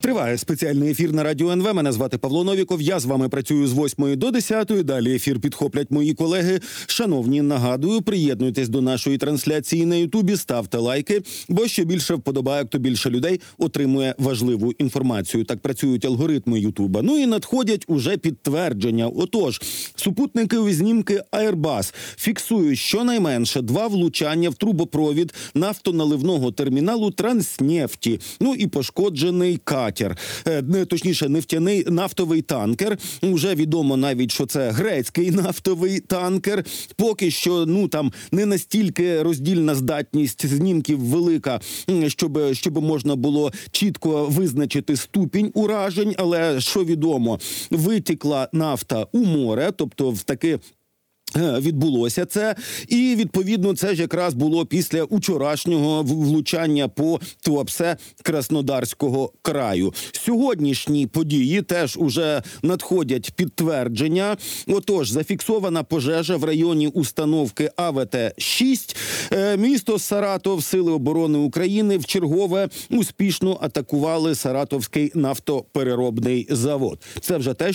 Триває спеціальний ефір на Радіо НВ. Мене звати Павло Новіков. Я з вами працюю з 8 до 10. Далі ефір підхоплять мої колеги. Шановні, нагадую, приєднуйтесь до нашої трансляції на Ютубі, ставте лайки, бо що більше вподобайок, то більше людей отримує важливу інформацію. Так працюють алгоритми Ютуба. Ну і надходять уже підтвердження. Отож, супутникові знімки Airbus фіксують щонайменше 2 влучання в трубопровід нафтоналивного терміналу Транснефті. Ну і пошкоджений катер. Точніше, нафтовий танкер. Уже відомо навіть, що це грецький нафтовий танкер. Поки що, там не настільки роздільна здатність знімків велика, щоб можна було чітко визначити ступінь уражень. Але що відомо, витікла нафта у море, тобто в таки відбулося це, і відповідно це ж якраз було після учорашнього влучання по Туапсе Краснодарського краю. Сьогоднішні події теж уже надходять підтвердження. Отож, зафіксована пожежа в районі установки АВТ-6. Місто Саратов, Сили оборони України вчергове успішно атакували Саратовський нафтопереробний завод. Це вже те,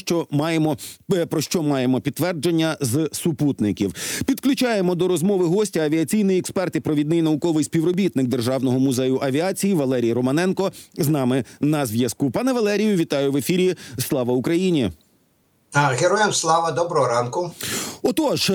про що маємо підтвердження з супутників. Підключаємо до розмови гостя авіаційний експерт і провідний науковий співробітник Державного музею авіації Валерій Романенко з нами на зв'язку. Пане Валерію, вітаю в ефірі. Слава Україні! Героям слава, доброго ранку. Отож,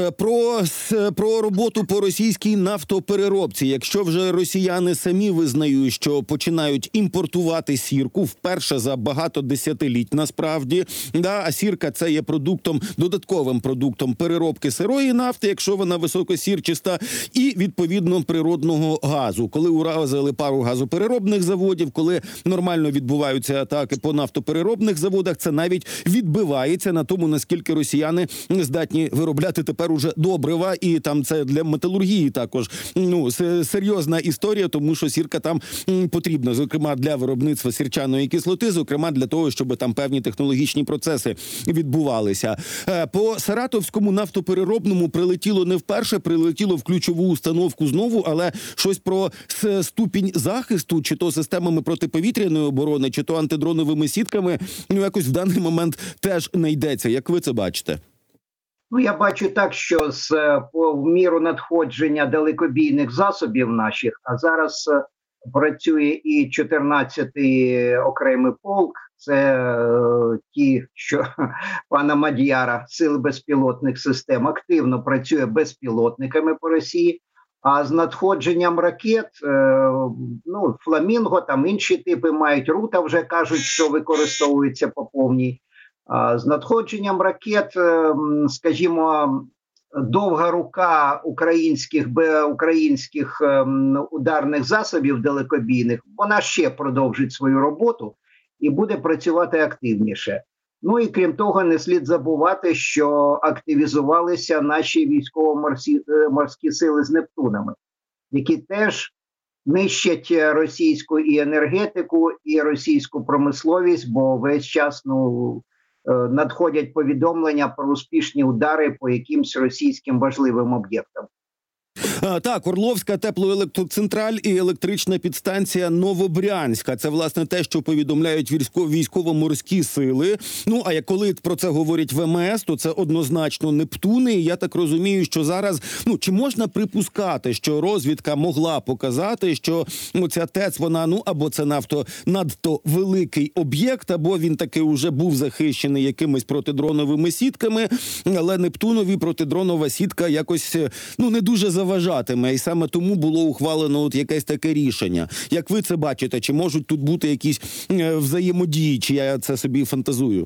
про роботу по російській нафтопереробці. Якщо вже росіяни самі визнають, що починають імпортувати сірку вперше за багато десятиліть насправді, а сірка це є додатковим продуктом переробки сирої нафти, якщо вона високосірчиста, і відповідно природного газу. Коли уразили пару газопереробних заводів, коли нормально відбуваються атаки по нафтопереробних заводах, це навіть відбивається на тому, наскільки росіяни здатні виробляти тепер уже добрива, і там це для металургії також серйозна історія, тому що сірка там потрібна, зокрема для виробництва сірчаної кислоти, зокрема для того, щоб там певні технологічні процеси відбувалися. По Саратовському нафтопереробному прилетіло не вперше, прилетіло в ключову установку знову, але щось про ступінь захисту, чи то системами протиповітряної оборони, чи то антидроновими сітками, якось в даний момент теж не йдеться. Як ви це бачите? Я бачу так, що в міру надходження далекобійних засобів наших, а зараз працює і 14-й окремий полк, це ті, що пана Мадяра, Сили безпілотних систем, активно працює безпілотниками по Росії, а з надходженням ракет, Фламінго, там інші типи мають, Рута вже кажуть, що використовується по повній. З надходженням ракет, скажімо, довга рука українських ударних засобів далекобійних, вона ще продовжить свою роботу і буде працювати активніше. І крім того, не слід забувати, що активізувалися наші військово-морські сили з Нептунами, які теж нищать російську і енергетику, і російську промисловість, бо весь час, надходять повідомлення про успішні удари по якимсь російським важливим об'єктам. Так, Орловська теплоелектроцентраль і електрична підстанція Новобрянська. Це, власне, те, що повідомляють військово-морські сили. А коли про це говорять ВМС, то це однозначно Нептуни. І я так розумію, що зараз, чи можна припускати, що розвідка могла показати, що ця ТЕЦ, вона, або це надто великий об'єкт, або він таки вже був захищений якимись протидроновими сітками, але Нептунові протидронова сітка якось, не дуже заважатиме. І саме тому було ухвалено якесь таке рішення. Як ви це бачите? Чи можуть тут бути якісь взаємодії, чи я це собі фантазую?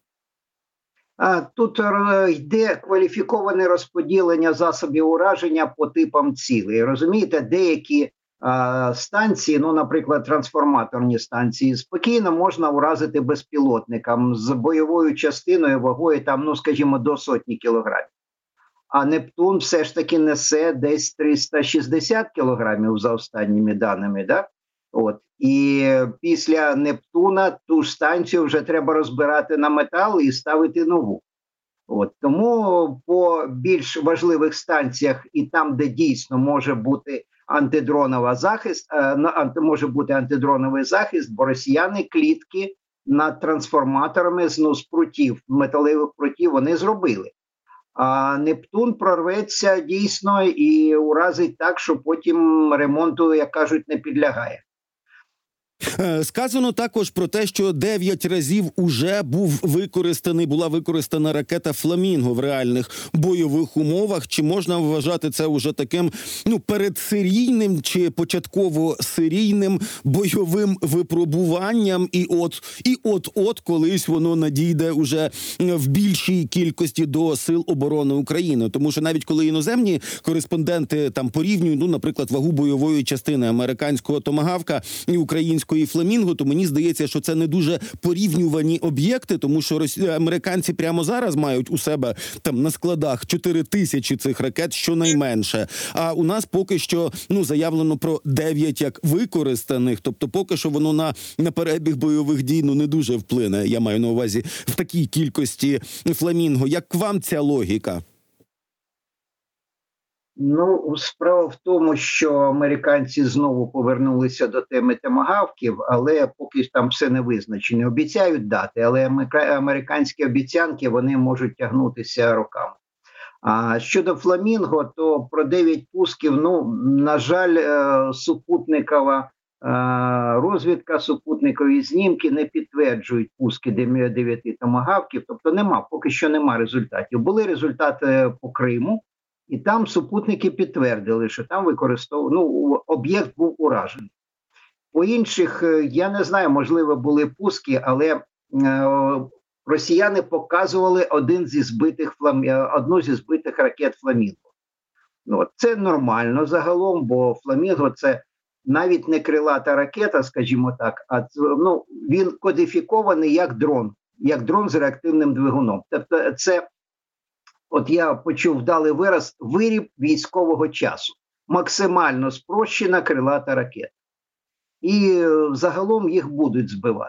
Тут йде кваліфіковане розподілення засобів ураження по типам цілей. Розумієте, деякі станції, наприклад, трансформаторні станції, спокійно можна уразити безпілотникам з бойовою частиною, вагою скажімо, до 100 кілограмів. А Нептун все ж таки несе десь 360 кілограмів за останніми даними, І після Нептуна ту ж станцію вже треба розбирати на метал і ставити нову. Тому по більш важливих станціях і там, де дійсно може бути антидроновий захист, бо росіяни клітки над трансформаторами з прутів, металевих прутів вони зробили. А Нептун прорветься дійсно і уразить так, що потім ремонту, як кажуть, не підлягає. Сказано також про те, що 9 разів уже була використана ракета «Фламінго» в реальних бойових умовах. Чи можна вважати це уже таким передсерійним чи початково-серійним бойовим випробуванням? І от колись воно надійде уже в більшій кількості до Сил оборони України. Тому що навіть коли іноземні кореспонденти там порівнюють, наприклад, вагу бойової частини американського «Томагавка» і української «Фламінго», то мені здається, що це не дуже порівнювані об'єкти, тому що американці прямо зараз мають у себе там на складах 4000 цих ракет щонайменше. А у нас поки що заявлено про 9 як використаних, тобто поки що воно на перебіг бойових дій не дуже вплине, я маю на увазі, в такій кількості «Фламінго». Як вам ця логіка? Справа в тому, що американці знову повернулися до теми томагавків, але поки там все не визначено. Обіцяють дати, але американські обіцянки, вони можуть тягнутися роками. А щодо «Фламінго», то про 9 пусків, на жаль, супутникова розвідка, супутникові знімки не підтверджують пуски 9 томагавків, тобто поки що нема результатів. Були результати по Криму, і там супутники підтвердили, що там об'єкт був уражений. По інших, я не знаю, можливо, були пуски, але росіяни показували одну зі збитих ракет «Фламінго». Це нормально загалом, бо «Фламінго» – це навіть не крилата ракета, скажімо так, а він кодифікований як дрон з реактивним двигуном. Тобто це, от я почув вдалий вираз, виріб військового часу. Максимально спрощена крилата ракета. І загалом їх будуть збивати.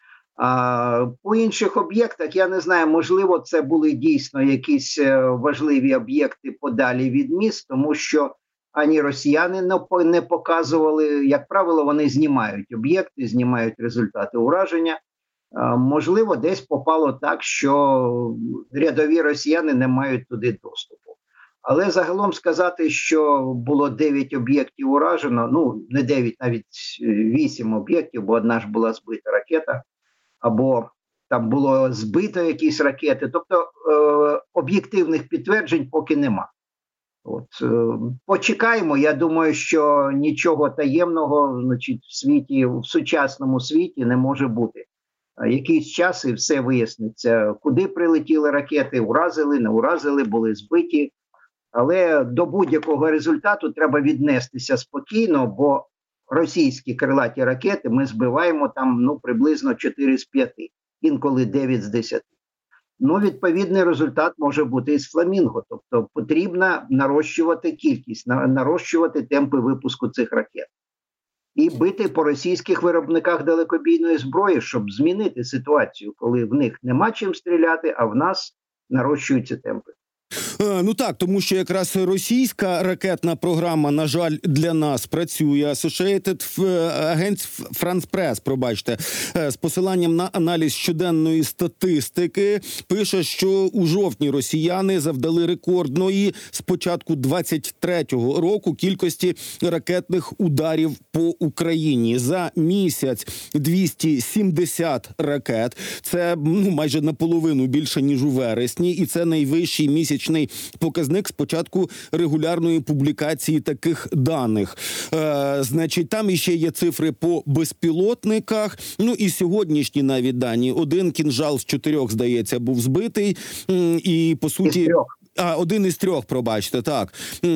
А по інших об'єктах, я не знаю, можливо, це були дійсно якісь важливі об'єкти подалі від міст, тому що ані росіяни не показували, як правило, вони знімають об'єкти, знімають результати ураження. Можливо, десь попало так, що рядові росіяни не мають туди доступу. Але загалом сказати, що було 9 об'єктів уражено, не 9, навіть 8 об'єктів, бо одна ж була збита ракета, або там було збито якісь ракети. Тобто об'єктивних підтверджень поки нема. Почекаємо, я думаю, що нічого таємного, в сучасному світі не може бути. Якийсь час і все виясниться, куди прилетіли ракети, уразили, не уразили, були збиті. Але до будь-якого результату треба віднестися спокійно, бо російські крилаті ракети ми збиваємо там приблизно 4 з 5, інколи 9 з 10. Відповідний результат може бути і з «Фламінго». Тобто потрібно нарощувати кількість, нарощувати темпи випуску цих ракет. І бити по російських виробниках далекобійної зброї, щоб змінити ситуацію, коли в них нема чим стріляти, а в нас нарощуються темпи. Так, тому що якраз російська ракетна програма, на жаль, для нас працює. Агентство France Press, з посиланням на аналіз щоденної статистики, пише, що у жовтні росіяни завдали рекордної з початку 23-го року кількості ракетних ударів по Україні. За місяць 270 ракет. Це майже наполовину більше, ніж у вересні. І це найвищий місячний показник з початку регулярної публікації таких даних. Там іще є цифри по безпілотниках. І сьогоднішні навіть дані. 1 кінжал з 4, здається, був збитий. І, по суті... 1 із 3, пробачте, так.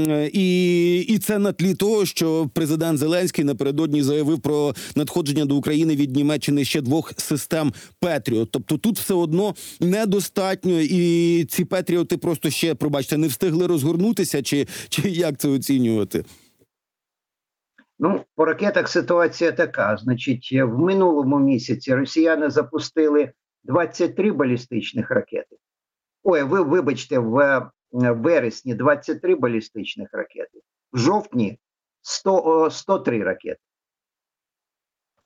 І це на тлі того, що президент Зеленський напередодні заявив про надходження до України від Німеччини ще 2 систем «Петріот». Тобто тут все одно недостатньо, і ці «Петріоти» просто ще, пробачте, не встигли розгорнутися, чи як це оцінювати? По ракетах ситуація така. В минулому місяці росіяни запустили 23 балістичних ракети. Вибачте, в вересні 23 балістичних ракети. В жовтні 103 ракети.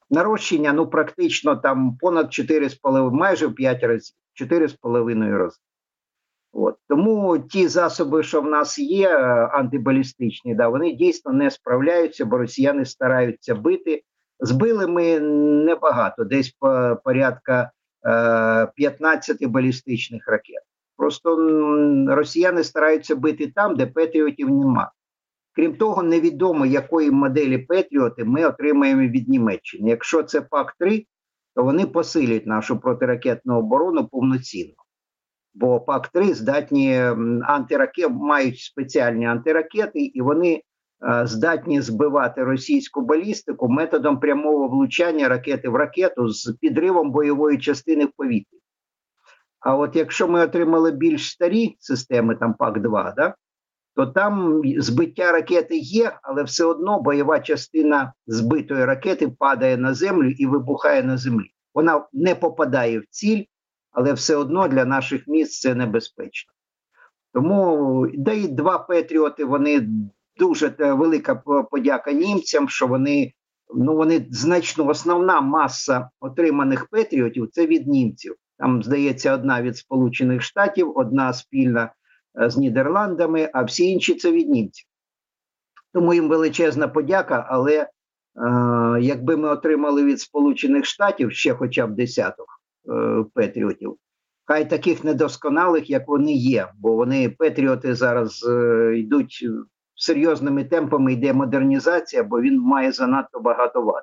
Нарощення, ну, практично там понад 4,5, майже в 5 разів, 4,5 рази. От. Тому ті засоби, що в нас є, антибалістичні, да, вони дійсно не справляються, бо росіяни стараються бити. Збили ми небагато, десь порядка 15 балістичних ракет. Просто росіяни стараються бити там, де Петріотів нема. Крім того, невідомо, якої моделі Петріоти ми отримаємо від Німеччини. Якщо це ПАК-3, то вони посилять нашу протиракетну оборону повноцінно. Бо ПАК-3 здатні мають спеціальні антиракети, і вони здатні збивати російську балістику методом прямого влучання ракети в ракету з підривом бойової частини в повітрі. А от якщо ми отримали більш старі системи, там ПАК-2, да, то там збиття ракети є, але все одно бойова частина збитої ракети падає на землю і вибухає на землі. Вона не попадає в ціль, але все одно для наших міст це небезпечно. Тому, да і два Петріоти, вони дуже велика подяка німцям, що вони значно, основна маса отриманих Петріотів – це від німців. Там, здається, одна від Сполучених Штатів, одна спільна з Нідерландами, а всі інші – це від німців. Тому їм величезна подяка, але якби ми отримали від Сполучених Штатів ще хоча б десяток Петріотів, хай таких недосконалих, як вони є, бо вони, Петріоти, зараз йдуть серйозними темпами, йде модернізація, бо він має занадто багато вад.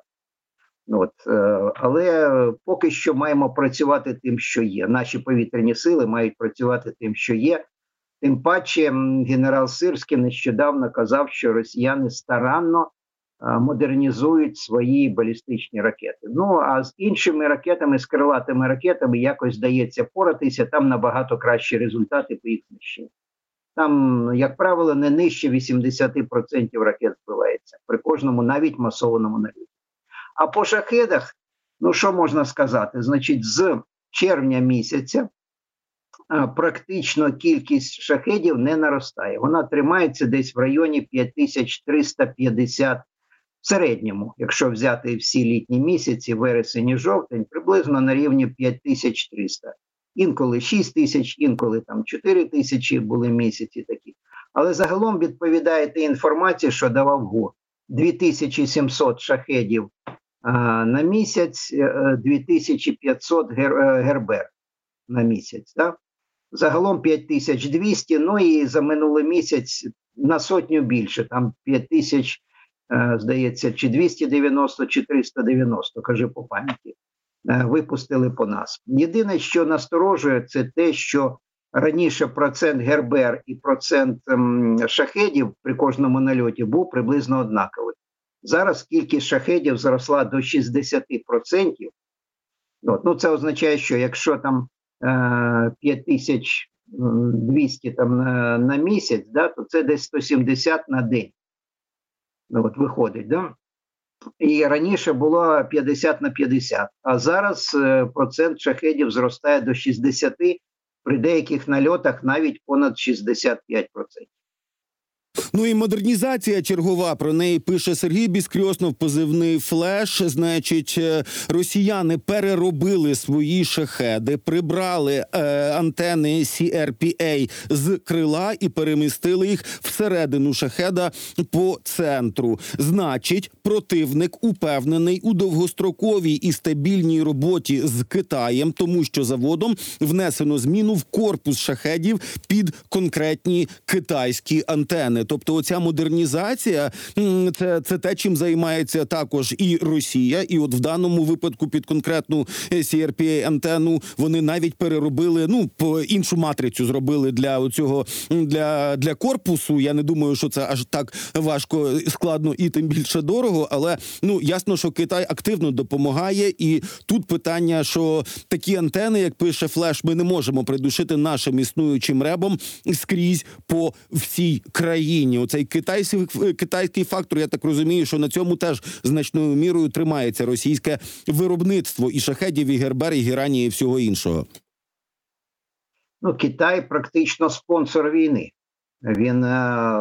Але поки що маємо працювати тим, що є. Наші повітряні сили мають працювати тим, що є. Тим паче генерал Сирський нещодавно казав, що росіяни старанно модернізують свої балістичні ракети. Ну, а з іншими ракетами, з крилатими ракетами якось вдається поратися, там набагато кращі результати по їх знищенню. Там, як правило, не нижче 80% ракет збивається при кожному навіть масованому нальоті. А по шахедах, ну що можна сказати? Значить, з червня місяця практично кількість шахедів не наростає. Вона тримається десь в районі 5350 в середньому, якщо взяти всі літні місяці, вересень і жовтень, приблизно на рівні 5300. Інколи 6 тисяч, інколи там 4 тисячі були місяці такі. Але загалом відповідає тій інформації, що давав ГУР. 2700 шахедів на місяць, 2500 Гербер на місяць. Так? Загалом 5200, ну і за минулий місяць на сотню більше, там 5000, здається, чи 290, чи 390, кажи по пам'яті, випустили по нас. Єдине, що насторожує, це те, що раніше процент Гербер і процент шахедів при кожному нальоті був приблизно однаковий. Зараз кількість шахедів зросла до 60%. Ну, це означає, що якщо там 5200 там, на місяць, да, то це десь 170 на день. Виходить, да? І раніше було 50 на 50, а зараз процент шахедів зростає до 60, при деяких нальотах навіть понад 65%. Ну і модернізація чергова, про неї пише Сергій Біскрьоснов, позивний «Флеш». Значить, росіяни переробили свої шахеди, прибрали антени CRPA з крила і перемістили їх всередину шахеда по центру. Значить, противник упевнений у довгостроковій і стабільній роботі з Китаєм, тому що заводом внесено зміну в корпус шахедів під конкретні китайські антени. Тобто оця модернізація – це те, чим займається також і Росія. І от в даному випадку під конкретну CRPA-антенну вони навіть переробили, по іншу матрицю зробили для корпусу. Я не думаю, що це аж так важко, складно і тим більше дорого, але ясно, що Китай активно допомагає. І тут питання, що такі антени, як пише «Флеш», ми не можемо придушити нашим існуючим ребом скрізь по всій країні. Оцей китайський фактор, я так розумію, що на цьому теж значною мірою тримається російське виробництво і шахедів, і Гербер, і Герані, і всього іншого. Китай практично спонсор війни. Він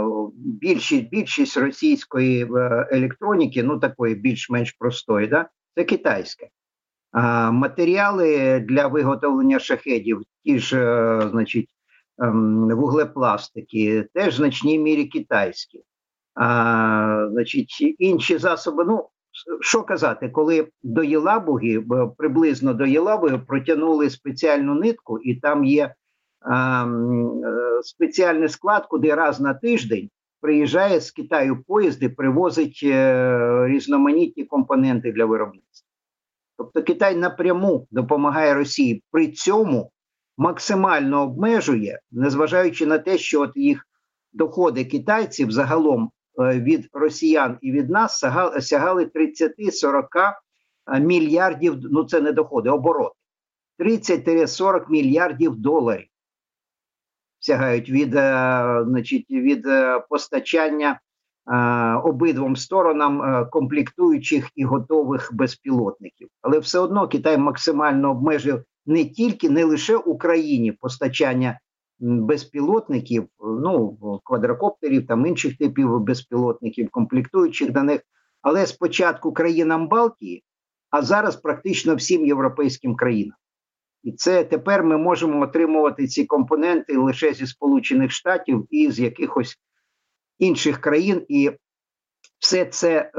більшість російської електроніки, такої більш-менш простої, да, це китайське. А матеріали для виготовлення шахедів, ті ж, значить, вуглепластики, теж в значній мірі китайські. Значить, інші засоби, ну, що казати, коли до Єлабуги, приблизно до Єлабуги протягнули спеціальну нитку, і там є спеціальний склад, куди раз на тиждень приїжджає з Китаю поїзд і привозить різноманітні компоненти для виробництва. Тобто Китай напряму допомагає Росії, при цьому максимально обмежує, незважаючи на те, що от їх доходи китайців загалом від росіян і від нас сягали 30-40 мільярдів, ну це не доходи, обороти. 30-40 мільярдів доларів сягають від постачання обидвом сторонам комплектуючих і готових безпілотників. Але все одно Китай максимально обмежив не лише Україні постачання безпілотників, ну, квадрокоптерів, там інших типів безпілотників, комплектуючих до них, але спочатку країнам Балтії, а зараз практично всім європейським країнам. І це тепер ми можемо отримувати ці компоненти лише зі Сполучених Штатів і з якихось інших країн, і все це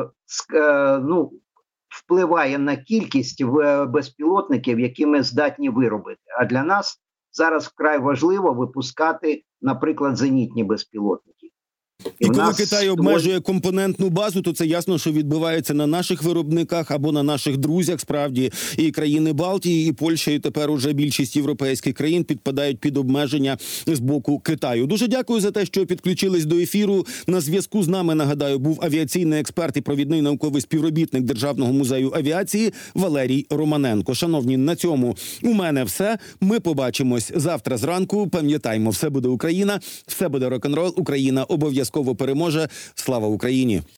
впливає на кількість безпілотників, які ми здатні виробити. А для нас зараз вкрай важливо випускати, наприклад, зенітні безпілотники. І коли Китай обмежує компонентну базу, то це ясно, що відбувається на наших виробниках або на наших друзях, справді, і країни Балтії, і Польща, і тепер уже більшість європейських країн підпадають під обмеження з боку Китаю. Дуже дякую за те, що підключились до ефіру. На зв'язку з нами, нагадаю, був авіаційний експерт і провідний науковий співробітник Державного музею авіації Валерій Романенко. Шановні, на цьому у мене все. Ми побачимось завтра зранку. Пам'ятаймо, все буде Україна, все буде рок-н-рол. Україна обов'язково переможе. Слава Україні!